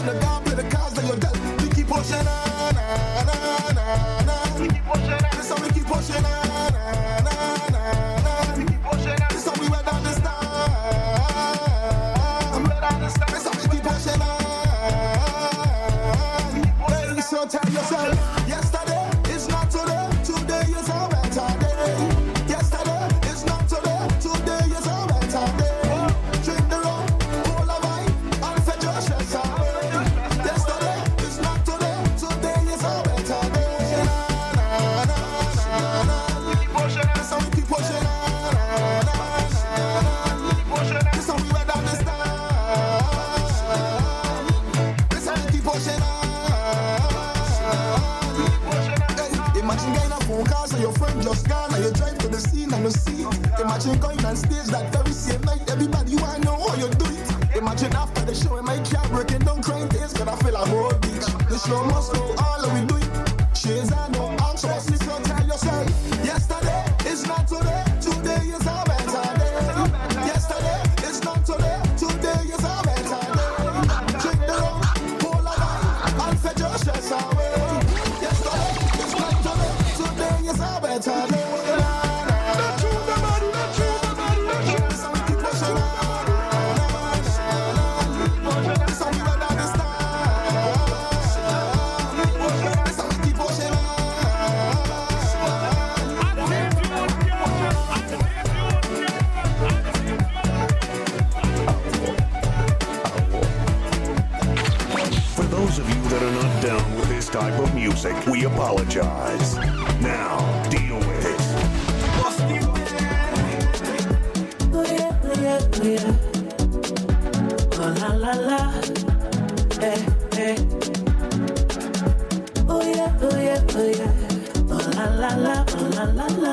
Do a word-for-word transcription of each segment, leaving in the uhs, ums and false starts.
the dark with the cards that you're dealt. We keep pushing on, na na na na. We keep pushing on. This how we keep pushing on, na na na na. We keep pushing on. This how we wear down the storm. We wear down the storm. This how we keep pushing on. Hey, so tell yourself, yesterday is not today. Today is a better day. Yesterday is not today. Today is a better day. Drink the rum, pull a wine, and fetch your stress away. Yesterday is not today. Today is a better day. Na na na na. We keep pushing on. So we keep pushing on. Na na na. We keep pushing on. This how we wear down the storm. This how we keep pushing on. Hey, imagine getting a phone call so your friend just gone and you drive to the scene and you see. Imagine going on stage that very same night. Everybody wanna know how you do it. Imagine after the show in my car breaking down crying tears, cause I feel like whole beach. The show must go all that we do it. Shades and no anxious, so tell yourself, yesterday is not today. Today is a better day. Yesterday is not today. Today is a better day. Drink the rum, pull a wine, and fetch your stress away. Yesterday is not today. Today is a better day. Type of music, we apologize. Now, deal with it. Oh yeah, oh yeah, oh yeah. Oh la la la, eh eh. Oh yeah, oh yeah, oh yeah. Oh la la la, oh la la la.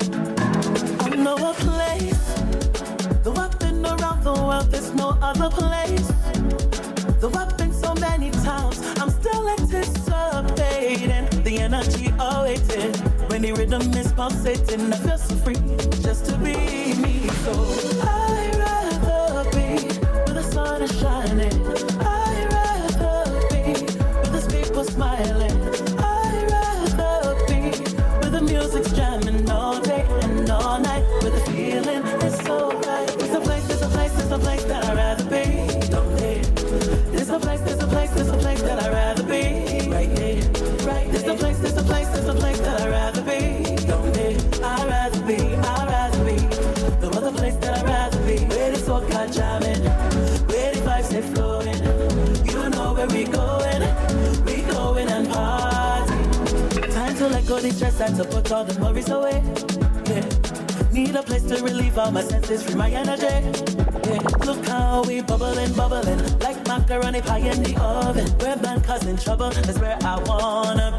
I know a place, though I've been around the world, there's no other place. Though I've been so many times, I'm still anticipating the energy awaiting. When the rhythm is pulsating, I feel so free just to be me. So I'd rather be where the sun is shining. I'd rather be where there's people smiling. I'd rather be where the music's jamming all day and all night. Where the feeling is so right. There's a place, there's a place, there's a place that I'd rather be. Don't they? There's a place, there's a place, there's a place that I'd rather be. Right here, right. There's a place, there's a place, there's a place that I'd rather be. Don't it? I'd rather be, I'd rather be. No other place that I'd rather be. Where the soca jamming, where the vibes are flowing. You know where we going, we going and party. Time to let go the stress and to put all the worries away. Yeah. Need a place to relieve all my senses, free my energy. Yeah. Look how we bubbling, bubbling like macaroni pie in the oven. Where man causing trouble is where I wanna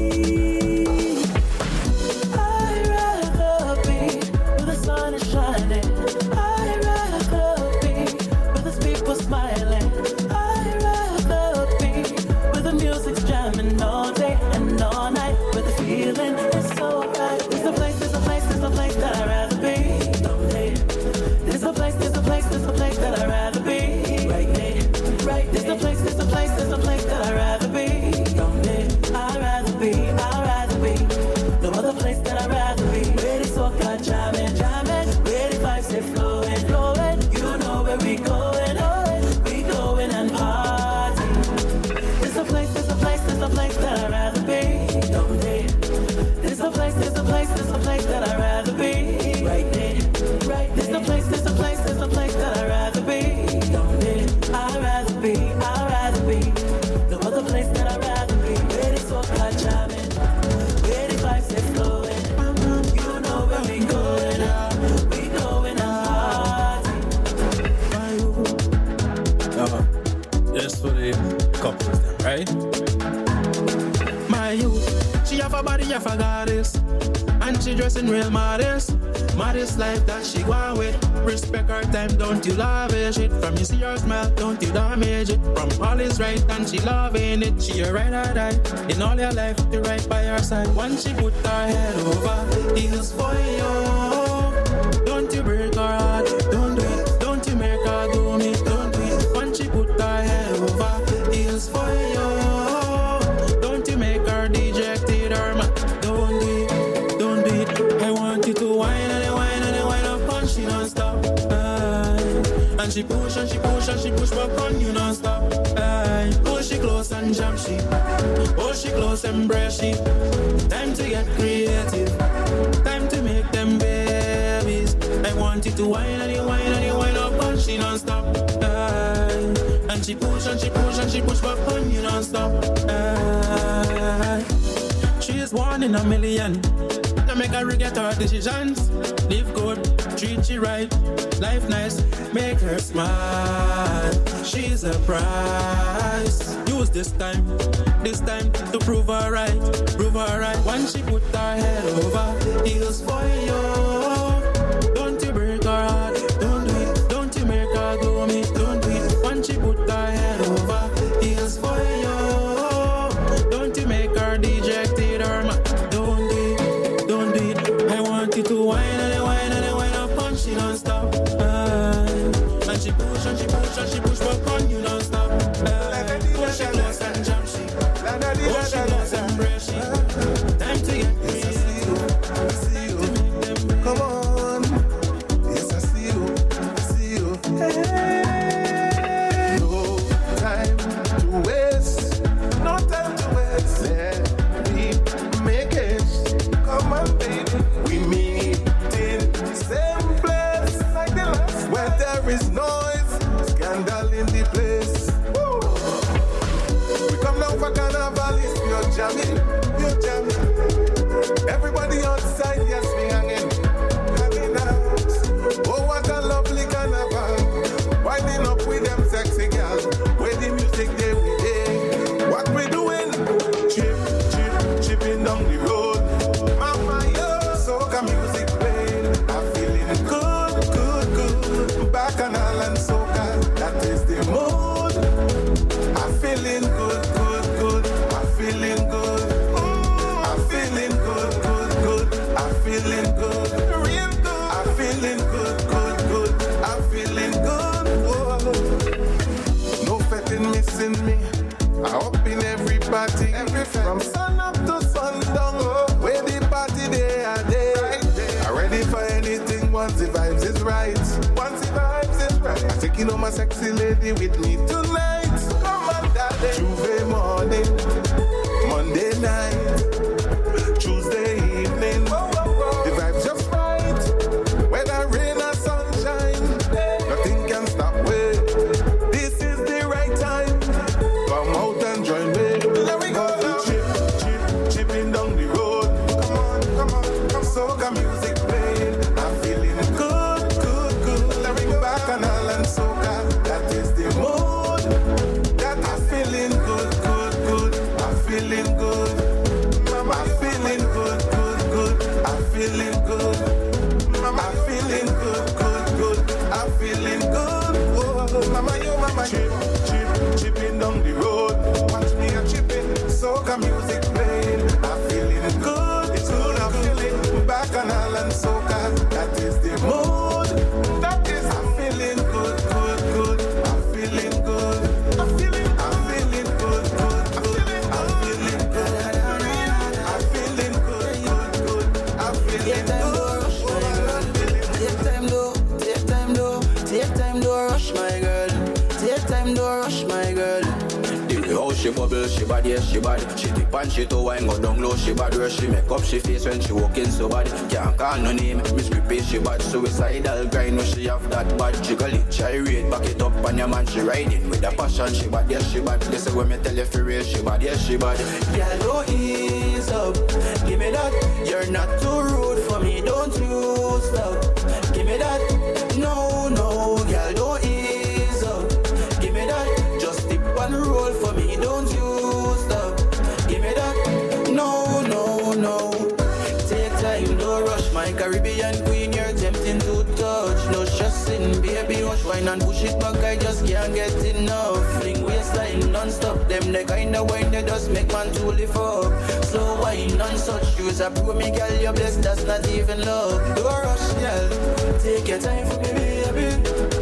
be. I'd rather be where the sun is shining. I'd rather be where there's people smiling. I'd rather be where the music's jamming all day and all night. Where the feeling is so right. There's a place, there's a place, there's a place that I'd rather be. Don't they? There's a place, there's a place, there's a place that I'd rather be. Right there, right. There's a place, there's a place, there's a place that I'd rather be. Don't they? I'd rather be, I'd rather be. No other place that I'd rather be. Where the soca jamming, jamming. Where the vibes are flowing, flowing. You know where we going, going. We going and party. There's a place, there's a place, there's a place that I'd rather be. Don't they? There's a place, there's a place, there's a place that I'd rather be. Right there, right. There's a place, there's a place, there's a place that I'd rather be. Don't they? I'd rather be, I'd rather be. No other place that I'd rather be. Where the soca jamming, where the vibes are flowing. You know where we going, we going and party. Uh-huh. Just for the couples then, right? My youth, she have a body of a goddess, and she dressing real modest. Modest life that she go with. Respect her time, don't you lavish it. From you see her smile, don't you damage it. From all is right and she loving it. She a ride or die in all your life, you right by her side. Once she put her head over, heels for you. Don't you break her heart, don't do it. Don't you make her do me, don't do it. Once she put her head over, heels for she push and she push and she push back on you non-stop. Aye. Pull she close and jump she. Pull she close and brush she. Time to get creative. Time to make them babies. I want it to whine and you whine and you whine up and she non-stop. Aye. And she push and she push and she push back on you non-stop. Aye. She is one in a million. Now make her regret her decisions. Live good, treat you right. Life nice, make her smile. She's a prize. Use this time, this time to prove her right. Prove her right. Once she put her head over, heels for you. Don't you break her heart. Don't do it. Don't you make her go me. Don't do it. Once she put her head over, heels for you. Don't you make her dejected or mad. Don't do it. Don't do it. I want you to whine and whine and whine up and she don't stop. Uh, and she push and she push and she push back on you don't stop. Uh, push she close and jump she. Push she close and brush she. Time to get creative. I see you. Come on. Yes, I see you. I see you. Hey. No time to waste. No time to waste. Let me make it. Come on, baby. We meet in the same place like the last. Where there is noise, scandal in the place. Woo. We come down for carnival, it's pure jamming, pure jamming. Everybody outside, yes, we hanging, hanging out. Oh, what a lovely carnival. Winding up with them sexy girls. Where the music they we day. What we doing? Chip, chip, chipping down the road. Mama, yo, soca music playing. I'm feeling good, good, good. Bacchanal and soca, that is the mood. I'm feeling good, good, good. I'm feeling good. Mm, I'm feeling good, good, good. I'm feeling good, real good. I'm feeling good, good, good. I'm feeling good. Whoa. No fetting missing me. I up in every party, every from sun up to sundown. Oh, where the party they are there. Right. I'm ready for anything once the vibes is right. Once the vibes is right. I'm taking on my sexy lady with me tonight. Come on, daddy. Tuesday morning, Monday night, Tuesday evening. Whoa, whoa, whoa. The vibes just right. Whether rain or sunshine, nothing can stop me. This is the right time. Come out and join me. There we go now. Chip, chip, chipping down the road. Come on, come on, come soca music playing. I'm feeling good, good, good. There we go. Bacchanal and soca, that is the mood. That I'm feeling good, good, good. I'm feeling good. Mama, I'm feeling good, good, good. I'm feeling good. Mama, I'm feeling good, good, good. I'm feeling good. Whoa, mama, yo, mama, chip, chip, chipping down the road. Watch me a chipping, soca music playing. I'm feeling good, it's good. I'm feeling bacchanal and soca. That is the mood. That is, I'm feeling good, good, good. I'm feeling good. I'm feeling, I'm feeling good, good, good. I'm feeling good. I'm feeling good, good, good. I'm feeling good. Take time though, take time though, take time though, rush my girl. Take time though, rush my girl. How she bubble, she bad, yes, she bad. She dip and she to wine, go down low, she bad. Where she make up, she face when she walk in so bad. Can't call no name, Miss Creepy, she bad. Suicidal grind, when she have that bad. Jiggle it, gyrate, back it up on your man, she riding with a passion, she bad, yes, she bad. Listen when me tell you for real, she bad, yes, she bad. Girl, don't ease up, give me that. You're not too rude for me, don't you stop. Give me that, no, no. Girl, don't ease up, give me that. Just dip and roll for me, don't you stop. Give me that, no, no, no. Take time, don't rush my Caribbean queen. You're tempting to touch, no stressing, baby. Wash wine and push it back, I just can't get enough. Fling waistline non-stop, them the kind of wine that just make man to lift up. Slow wine and such, use a pro me girl, you're blessed, that's not even love. Don't rush, girl, take your time for me, baby.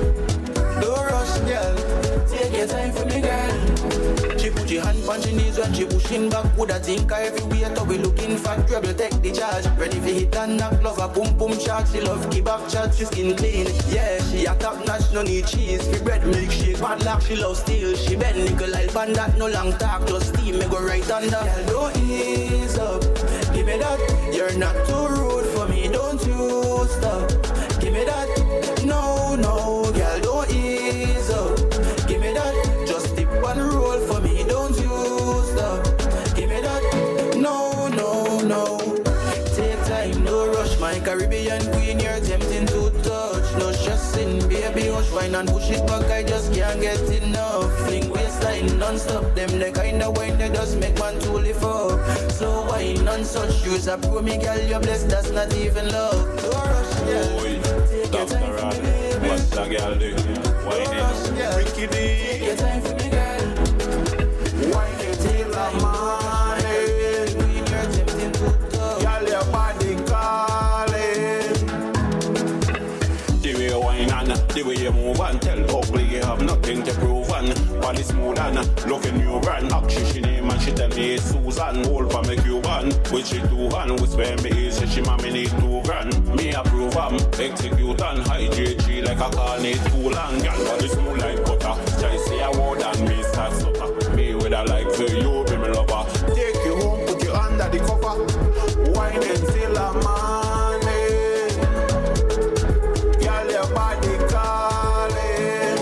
Don't rush, girl, take your time for me, girl. She put your hand on your knees when she pushing back. Would I think I everywhere to be looking for trouble? Take the recharge. Ready for hit and knock, love a boom boom shot. She love give back chat, she skin clean. Yeah, she a top notch, no need cheese. Free bread, milkshake, bad luck, she love steel. She bend nickel like bandit, no long talk, just steam. Me go right under. Girl, don't ease up, give me that. You're not too rude for me, don't you stop. Give me that. No, no, girl, don't ease up. Give me that. Just dip and roll for me, don't you stop. Give me that. No, no, no. Take time, no rush. My Caribbean queen, you're tempting to touch. No stressing, baby, hush, wine and push it back. I just can't get enough. Fling waistline non-stop. Them the kind of wine that just make man to lift up. So wine on such shoes. I pro me, girl, you're blessed. That's not even love. No rush, girl. Take your time for me, baby. What's that girl do? Wine No rush, girl. Ricky D. Take your time for me, girl. Wine it till the morning. Queen, you're tempting to touch. Girl, your body calling. The way you wine and the way you move and tell ugly you have nothing to prove and body smooth and loving new brand. Actually she name and she tell me it's Susan. Hold for me Cuban with she two hand. We spend me easy she mommy need two grand. Me approve am execute and high J G like a car need two long. Girl body smooth like butter. Try say a word and me start sucker. Me with a like for you be me lover. Take you home put you under the cover. Wine until the morning. Girl your body calling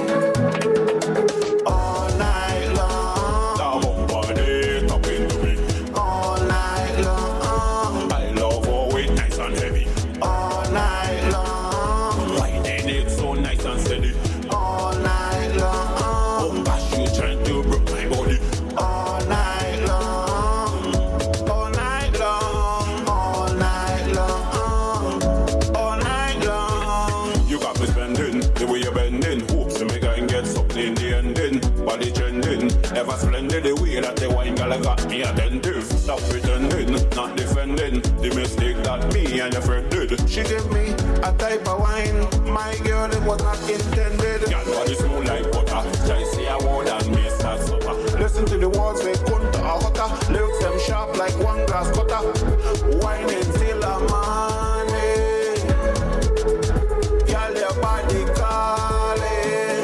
all night long. Now body talking to me all night long. I love how it nice and heavy all night long. Whining it so nice and steady all night long. Oh gosh, you trying to break my body all night long. All night long. All night long. All night long. You got me spending the way you're bending. Hopes to make I can get something in the ending. Body trending, ever splendid. The way that the wine girl got me attentive. Stop pretending, not defending the mistake that me and your friend did. She gave me a type of wine, my girl, it was not intended. Girl, body smooth like butter. Try say a word and me start supper. Listen to the words they couldn't a hotter. Lyrics them sharp like one grass cutter. Wine until the morning. Girl, your body calling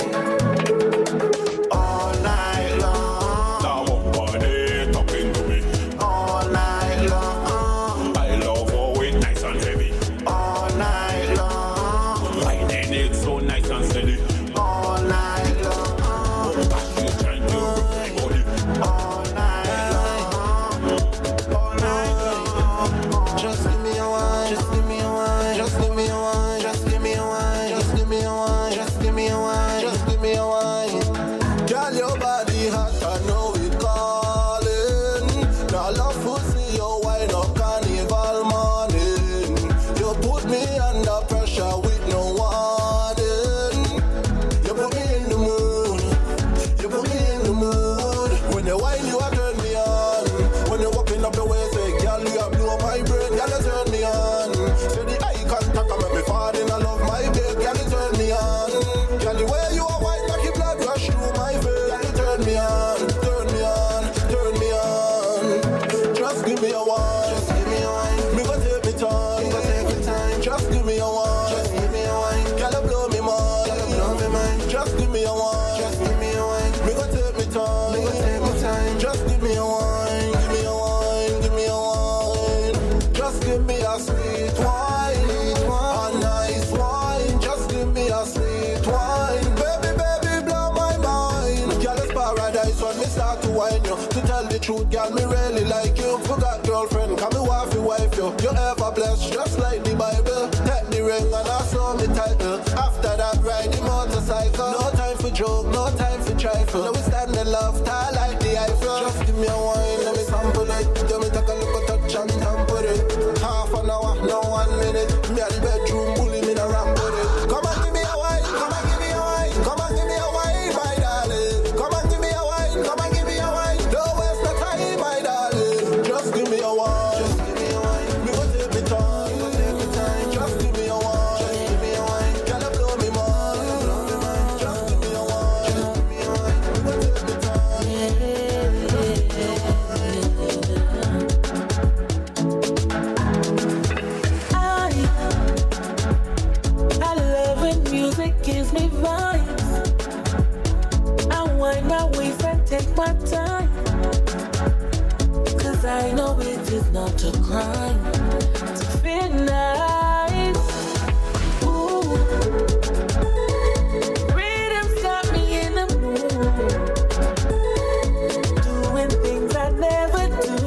all night long. Now body talking to me all night long. I love how it nice and heavy all night long. Whining it so nice and steady all night long. Oh gosh, you trying to break my body all night long. All night long. Just give me a wine, just give me a wine, just give me a wine, just give me a wine, just give me a wine, just give me a wine, just give me a wine. Girl, your body hot, I know it calling. Now love to see your wine up carnival morning. You put me under pressure with no warning. You put me in the mood, you put me in the mood. When you wine, you are turn me on. When you're walking up the way, say, girl, you have blow my brain, girl, you turn me on. Say the eye contact, I make me fall in, I love my babe, girl, you turn me on. Girl, the way you are wine, like your blood rush through my veins, girl, you turn me on, turn me on, turn me on. Just give me a wine, just give me a wine. Me go take me time, me go take me time. Just give me a wine, just give me a wine. Girl, you blow me mind, girl, you blow me mind. Just give me a wine, just give me a wine. Me go take me time, me go take me time. Just give me a wine, give me a wine, give me a wine. Just give me a sweet wine, a nice wine. Just give me a sweet wine. Baby, baby, blow my mind. Girl, it's paradise when me start to wine you. To tell the truth, girl, me really like you. Forgot girlfriend, come me wife, wife you. You ever blessed, just like the Bible. Take the ring and I saw me title. After that, ride the motorcycle. No time for joke, no time for trifle. Now we stand in love, tie like the Eiffel. Just give me a wine, let me sample it. Let me take a look at touch and tamper it. Half an hour, no one minute. Me at the bedroom, bully me around with it. Come and give me a wine, come and give me a wine. Come and give me a wine, my darling. Come and give me a wine, come and give me a wine. Don't waste the time, my darling. Just give me a wine, just give me a wine. Me go take me time, me go take me not to crime, to feel nice. Ooh, freedom's got me in the mood, doing things I never do,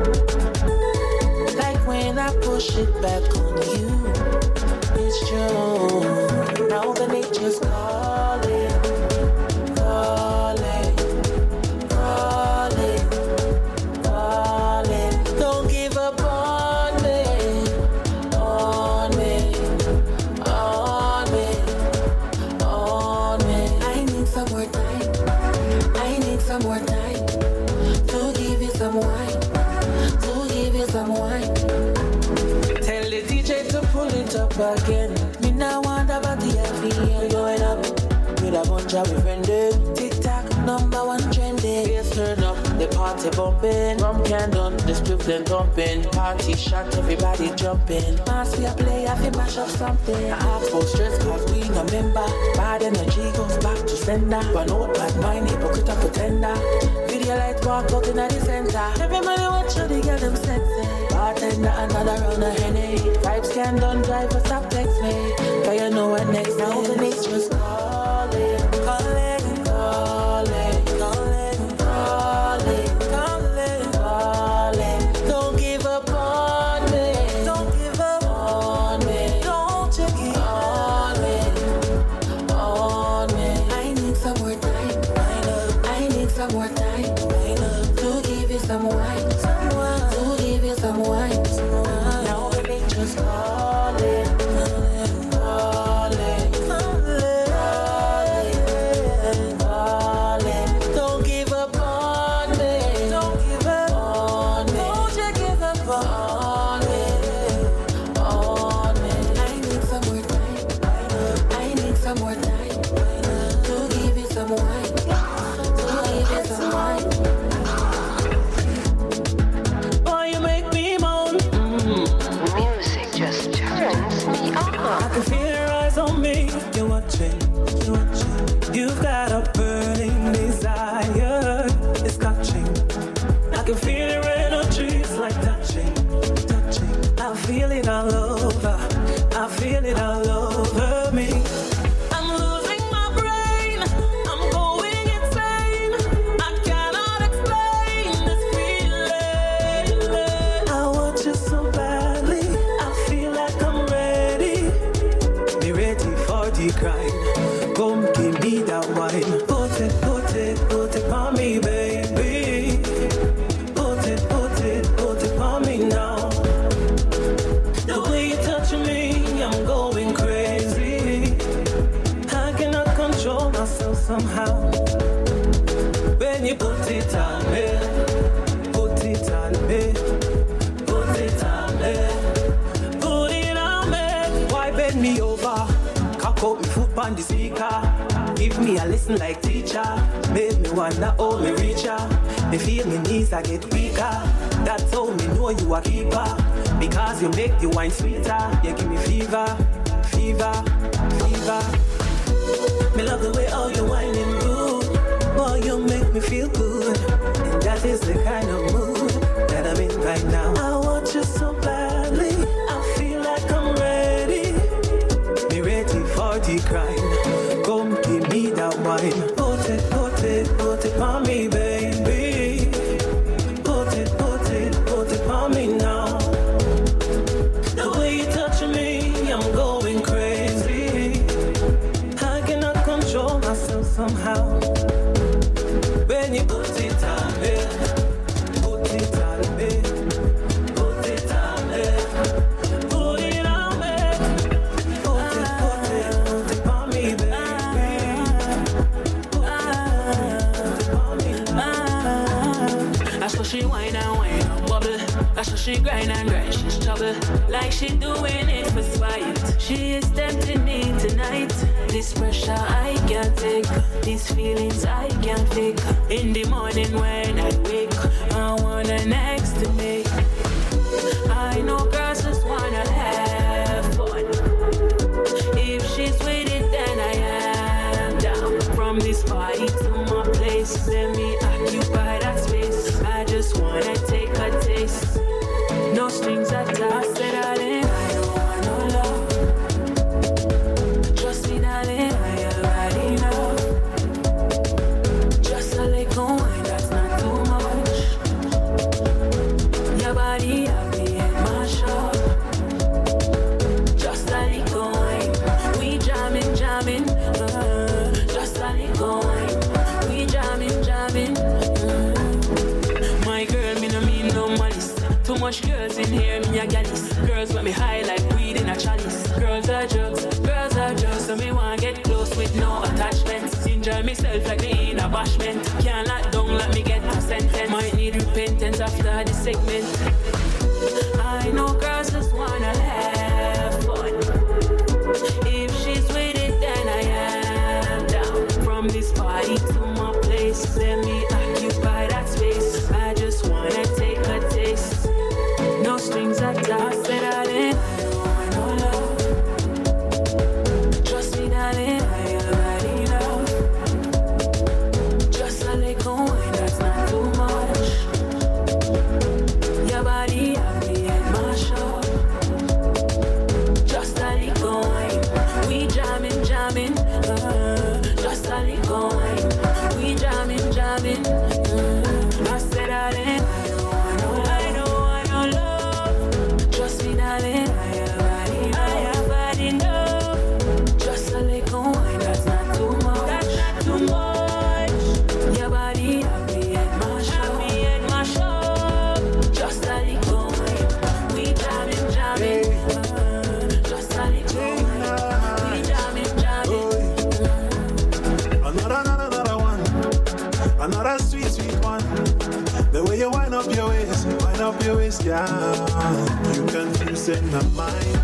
like when I push it back on you. It's true. Now the nature's calling, calling, calling, calling. Don't give up on me, on me, on me, on me. I need some more time. I need some more time to give you some wine, to give you some wine. Tell the D J to pull it up again. Me now want about the F E N going up with a bunch of friends. TikTok number one trending. Bass turn up, the party bumping. Rum can done, the spliff then thumping. Party shot, everybody jumping. Mass we a play, I fi mash up something. I ask for stress cause we no member. Bad energy goes back to sender. But no bad mind, hypocrite and pretender. Video light walk out in the center. Everybody watch how they get them sexy. Bartender another round of Henny. Vibes can done, drive or stop text me. Cause you know what next is. Now the nature's calling, calling, calling, calling, calling, calling, calling. Don't give up on me, don't give up on me, don't you give on me, on me. I need some more time, I know. I need some more time, I know. To give you some wine, some wine, to give you some wine. Now the nature's calling, calling, calling, calling. Don't give up on me, don't give up on me, don't you give up on me, on me. I need some more time, I need some more time to give you some wine, to give you some wine. Boy, you make me moan. Music just turns me on. I can feel your eyes on me. You're watching, you're watching. You've got a burning desire. It's catching. I can feel your energy. It's like touching, touching. I feel it all over. I feel it all over me. I'm losing my brain. I'm going insane. I cannot explain this feeling. I want you so badly. I feel like I'm ready. Be ready for the grind. Come give me that wine. Put it, put it, put it on me, baby. Put it, put it, put it on me now. The way you touch me, I'm going crazy. I cannot control myself somehow. When you put it on me, put it on me, put it on me, put it on me. Why bend me over? Cock out me foot on the speaker. Give me a lesson like teacher. Make me wonder how me reach her. Me feel me knees I get weaker. That's how me know you a keeper. Because you make the wine sweeter. You give me fever, fever, fever. Me love the way how you whining good. Boy, you make me feel good. And that is the kind of mood that I'm in right now. I want you so badly. I feel like I'm ready. Be ready for the grind. Come give me that wine. Put it, put it, put it on me, baby. Put it, put it, put it on me now. The way you touch me, I'm going crazy. I cannot control myself somehow. When you put it on me, put it on me, put it on me, put it on me, put it, put it, put it on me, baby. Put it on me now. That's what she whine and whine and bubble. That's what she grind and grind. She's trouble. Like she doing it for spite. She is tempting me tonight. This pressure I can't take. These feelings I can't fake. In the morning when I wake, I want her next to me. I know girls just wanna have fun. If she's with it, then I am down. From this party to my place, let me occupy that space. I just wanna take a taste. much girls in here, me a gallus. Girls want me high like weed in a chalice. Girls are drugs, girls are drugs. So me want get close with no attachments. Enjoy myself like me in a bashment. Can't lock down, let me get a sentence. Might need repentance after this segment. I know girls just wanna have fun. If she's with it, then I am down. From this party to my place, let me occupy that space. I just wanna take a taste. No strings attached, said I didn't. I don't want no love. Trust me, darling, I already love. Just a little wine, that's not too much. Your body, have me at my show. Just a little wine, we jamming, jamming. Uh, just a little wine, we jamming, jamming. Uh, I said I didn't. I don't want no love. I don't want no love. Trust me, darling, I have had enough. I have had enough. Just a little wine, that's not too much. That's not too much. Your body, have me at my show. Have me at my show. Just a little wine, we jamming, jamming. Uh, just a little wine, we jamming, jamming. Another, another, another one. Another sweet, sweet one. The way you wind up your waist, wind up your waist, yeah. You confusing my mind.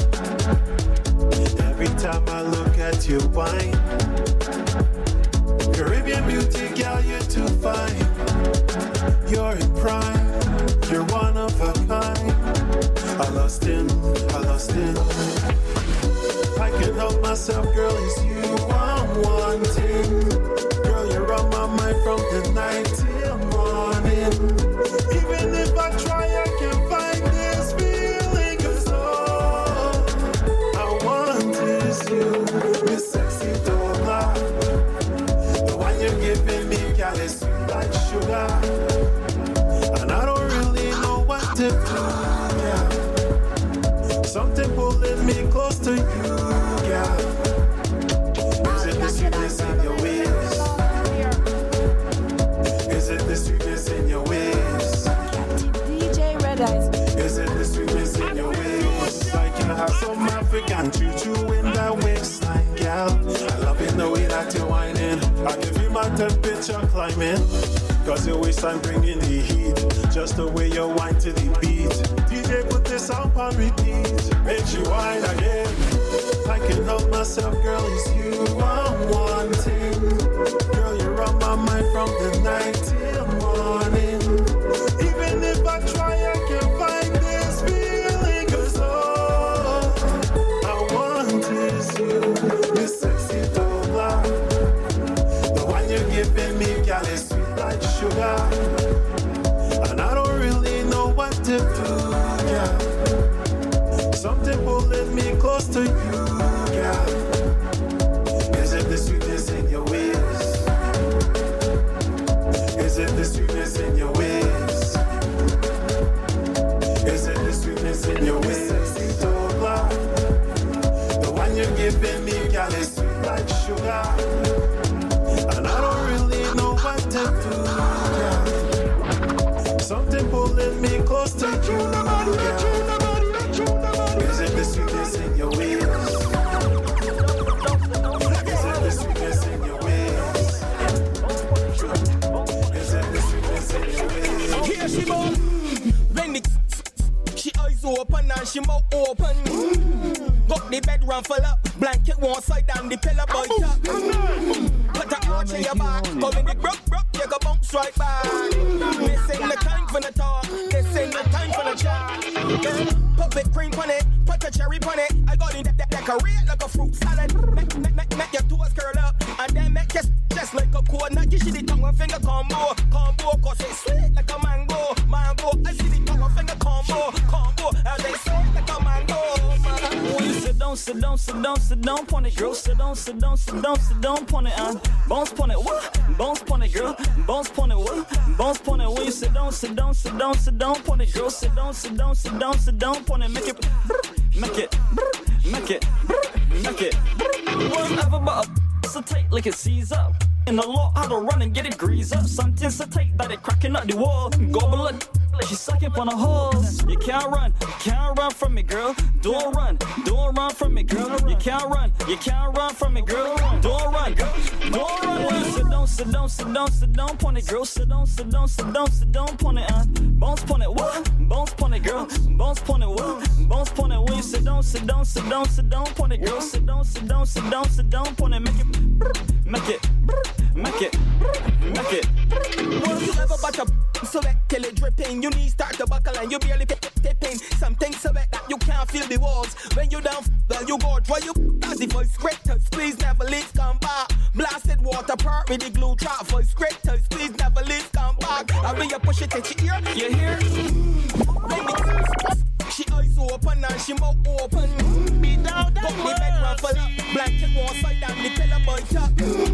Every time I look at you, wine. Caribbean beauty, girl, you're too fine. You're in prime, you're one of a kind. I lost in, I lost in. I can't help myself, girl, it's you I'm wanting. Girl, you're on my mind from the night till morning. Even if I try, I can't find this feeling. Cause all I want is you, Miss Sexy Dola. The one you're giving me, girl, is sweet like sugar. And I don't really know what to do, yeah. Something pulling me close to you, yeah. Is it the sweetness in your ways? Is it the sweetness in your ways? D J Red Eyes. Is it the sweetness in your ways? I can have some African choo-choo in that waistline, girl. I love it the way that you're whining. I give you my temperature climbing. Cause your waistline bringing the heat. Just the way you whine to the beat. D J put this out on repeat. Make you whine again. I can't help myself, girl, it's you I'm wanting. Girl, you're on my mind from the night till morning. Even if I try, I can't find this feeling. Cause all I want is you, Miss Sexy Dola. The one you're giving me, girl, is sweet like sugar. And I don't really know what to do, yeah. Something pulling me close to you, yeah. Is it the sweetness in your ways? Is it the sweetness in your ways? Is it the sweetness in your ways? Sexy Dola. The one you're giving me, girl, is sweet like sugar. And I don't really know what to do, yeah. Something pulling me close to you, yeah. Is it the sweetness in your ways? Is it the sweetness in your ways? Is it the sweetness in your ways? Here she goes. When the she eyes open and she mouth open. Got the bedroom full up. Blanket one side and the pillow by top. Put the arch in your back. Come in the broke, broke, you go bounce right back. This ain't the time for the talk. This ain't the time for the chat. Put whipped cream on it. Put a cherry on it. I got it that decorate like a fruit salad. Make, make, make, make your toes curl up. And then make your just like a coconut. You see the tongue and finger combo. Combo, cause it's sweet like a mango. Mango, I see the tongue and finger combo. Combo, and they sweet like a mango. Sit down, sit down, sit down, sit down, pon it, girl. Sit down, sit down, sit down, sit down, pon it, and bounce pon it, what? Bounce pon it, girl. Bounce pon it, what? Bounce pon it. When you sit down, sit down, sit down, sit down, pon it, girl. Sit down, sit down, sit down, sit down, pon it. Make it, make it, make it, make it. Whatever but a so tight like it sees up. In the law, how to run and get it greased up. Something so tight that it cracking up the wall. Gobble it She's sucking on the hose. You can't run, you can't run from me, girl. Don't run, don't run from me, girl. You can't run, you can't run from me, girl. Don't run, don't run. Sit down, sit down, sit down, sit down, pon it, girl. Sit down, sit down, sit down, sit down, pon it, uh. Bounce pon it, what? Bounce pon it, girl. Bounce pon it, what? Bounce pon it. When you sit down, sit down, sit down, sit down, pon it, girl. Sit down, sit down, sit down, sit down, pon it. Make it, make it, make it, make it. Once you ever batch up, so wet till it dripping. You need start to buckle and you barely tipping. Something so wet that you can't feel the walls. When you down, well you go dry you as the voice great to squeeze never leaves come back. Blasted water part with the glue trap. Voice great to squeeze never leaves come back. And when you push it, take your ear. You hear? She eyes open and she mouth open. Be down, down. Put the bed run full up. Blanket one side and the pillow by top.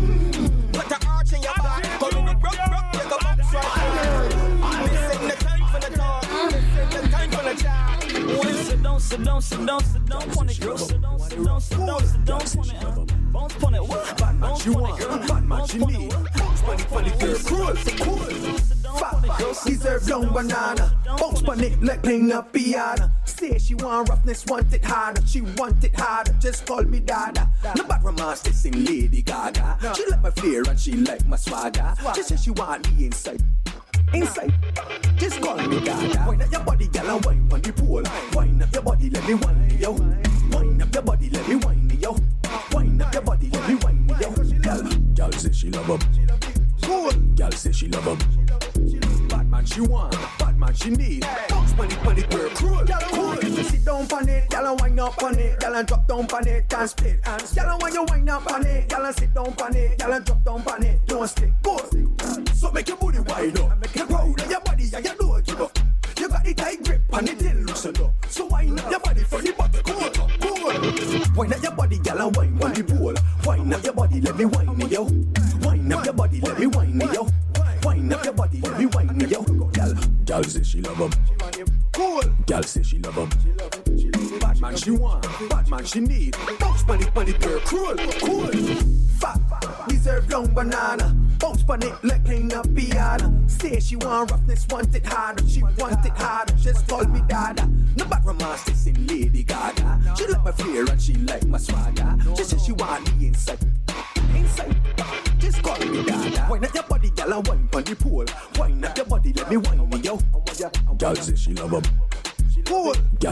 Put the arch in your back. Come in the broke, broke, take a box right. This ain't the time for the talk. This ain't the time for the chat. Sit down, sit down, sit down, sit down, pon it, girl. Sit down, sit down, sit down, sit down, pon it. Bounce pon it, what? Bad man she want, bad man she need. Funny, funny girl, cool, cool. Fat, deserve long banana. Bounce pon it like playing a piano. Say she want roughness, want it harder. She want it harder, just call me Dada. No bad romance, this in Lady Gaga. She like my flair and she like my swagger. She say she want me inside. Inside, just call me Dada. Wind up your body, girl, and wine on the pole. Wind up your body, let me wine me, yo. Wind up your body, let me wine me, yo. Wind up your body, let me wine me, yo. Girl, girl say she love him. Cool, girl say she love him. Bad man she want, bad man she need. Bounce money, money, girl, cool, cool. Sit down on it, girl, and wind up on it. Girl, and drop down on it, and split hands. Girl, and when you wind up on it, girl, and sit down on it. Girl, and drop down on it, don't stick, cool. So make your booty wind up. You're proud of your body and you don't give up. You got the tight grip and it didn't loosen up. So wind up your body from the bottom, cool, cool. Wind up your body, girl, and wine on the pole. Wind up your body, let me wine me, yo. Wind up your body, let me wine me, yo. Wind up your body, let me wine me, yo. Girl, girl say she love him. Cool. Girl say she love him. Bad man she want, bad man she need. Bounce money, money, girl, cool, cool. Fat, deserve long banana. Bounce pon it like playing a piano. Say she want roughness, want it harder. She want it harder, just call me Dada. No bad romance, this in Lady Gaga. She like my flair and she like my swagger. She say she want me inside. Inside, just call me Dada. Wind up your body, girl, and wine on the pole. Wind up your body, let me wine me, yo. Girl say she love him. Cool. Girl